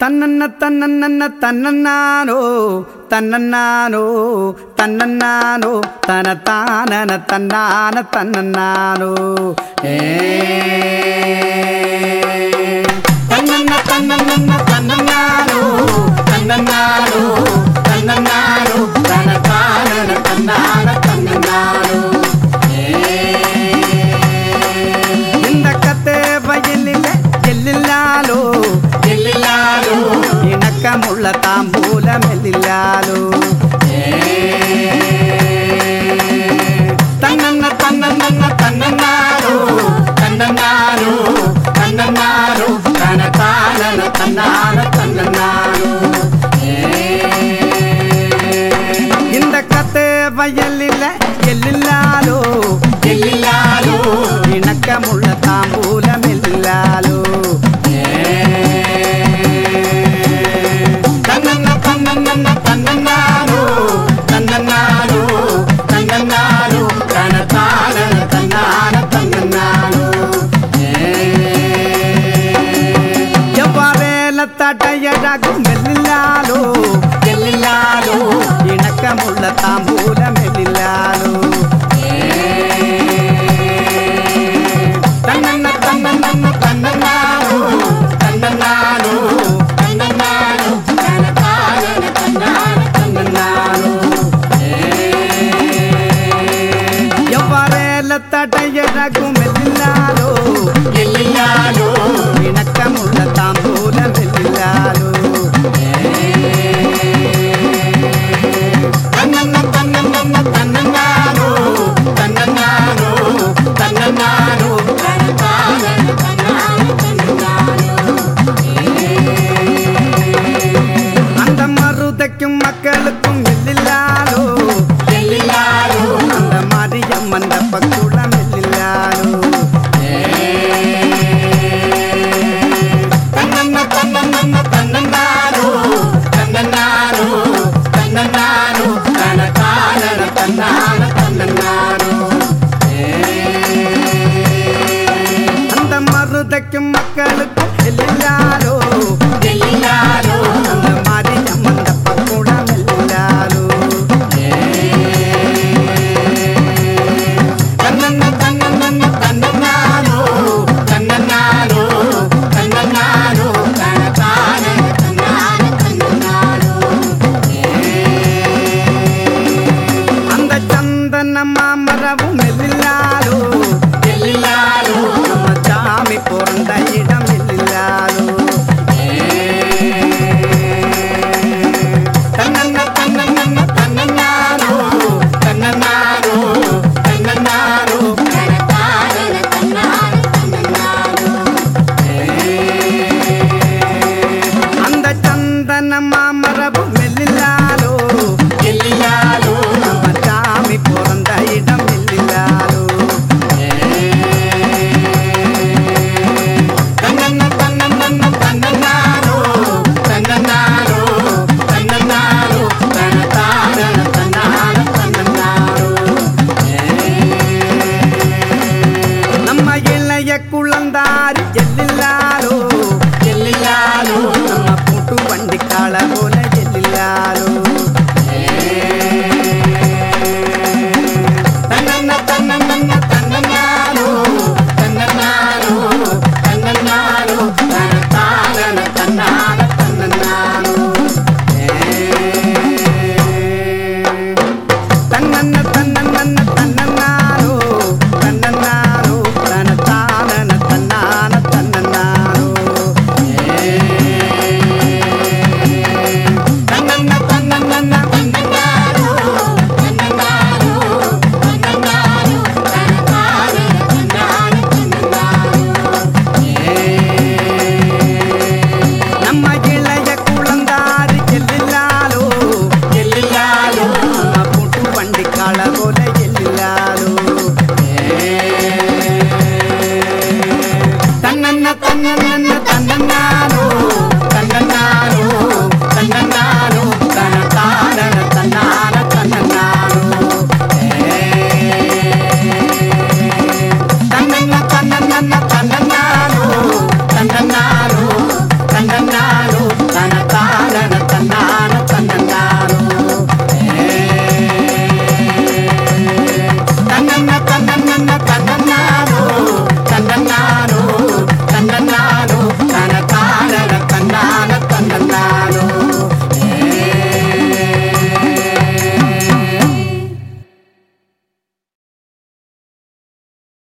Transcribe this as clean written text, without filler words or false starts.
தன்னன்ன தன்னன்ன தன்னன்னானோ தன்னன்னானோ தன்னன்னானோ தனத்தானன தன்னான தன்னன்னானோ தன்னன்ன தன்னன்ன தன்னன்னானோ தன்னன்னானோ தன்னன்னானோ தனத்தானன தன்னான தன்னன்னானோ இந்த கத்தே வயலில் எல்லில்லாலோ எல்லில்லாலோ இணக்கமுள்ள தாம்பூலம் எல்லில்லாலோ தன்னன்ன தன்னன்ன தன்னன்னானோ தன்னன்னானோ தன்னன்னானோ தனத்தானன தன்னான தன்னன்னானோ இந்த கத்தே வயலில் எல்லில்லாலோ எல்லில்லாலோ இணக்கமுள்ள தாம்பூலம் எல்லில்லாலோ தன்னன்ன தன்னன்ன தன்னன்னானோ தன்னன்னானோ தன்னன்னானோ தனத்தானன தன்னான தன்னன்னானோ எவ்வாறேல தடையழகும் எல்லில்லாலோ எல்லில்லாலோ இணக்கமுள்ள தாம்பூலம்